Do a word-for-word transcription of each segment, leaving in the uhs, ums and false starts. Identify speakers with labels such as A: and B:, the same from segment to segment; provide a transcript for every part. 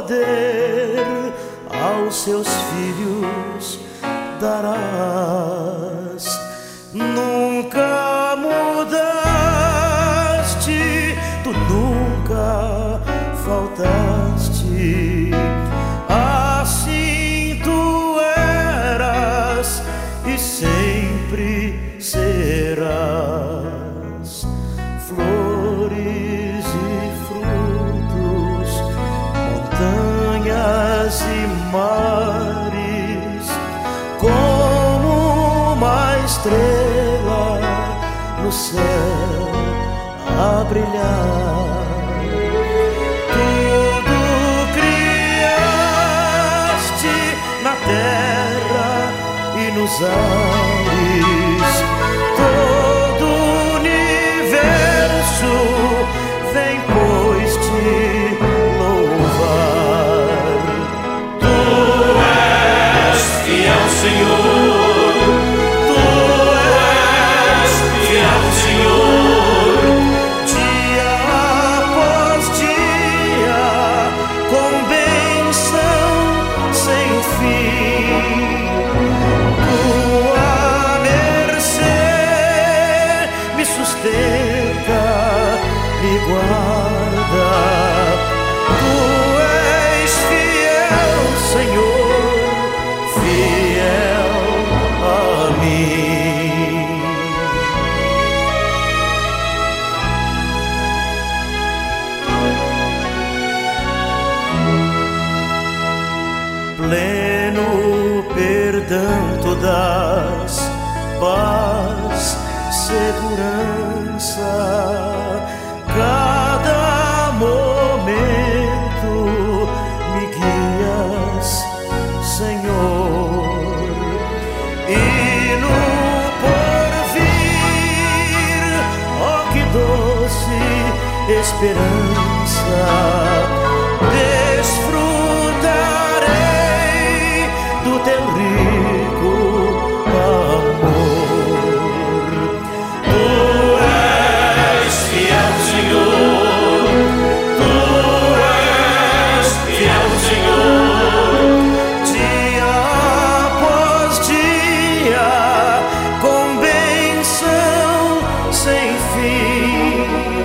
A: poder aos seus filhos darás. Nunca mudaste, tu nunca faltaste. Assim tu eras e sempre serás. Flores e frutos, montanhas e mares, como uma estrela no céu a brilhar. Tudo criaste na terra e nos ares. Todo o universo vem, pois, te louvar.
B: Tu és fiel, Senhor. Tu és fiel, Senhor.
A: Dia após dia, com bênção sem fim. Tua mercê me sustenta, me guarda. Tu és fiel, Senhor, fiel a mim. Pleno perdão tu dás, paz, segurança. Cada momento me guias, Senhor, e no porvir, oh que doce esperança, desfrutarei do teu rico amor.
B: Tu és fiel, Senhor. Tu és fiel, Senhor.
A: Dia após dia, com bênção sem fim.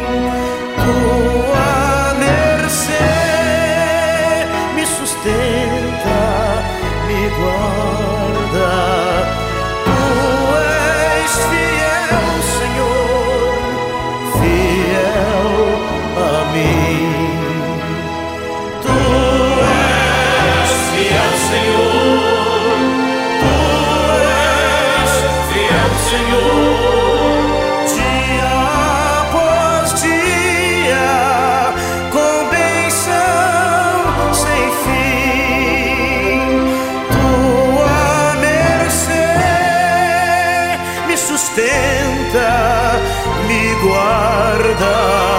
A: Tua mercê me sustenta, me guarda. Tu és fiel, Senhor, fiel a mim. Tu
B: És fiel, Senhor. Tu és fiel, Senhor.
A: dia após dia, com bênção sem fim. Tua mercê me sustenta, me guarda.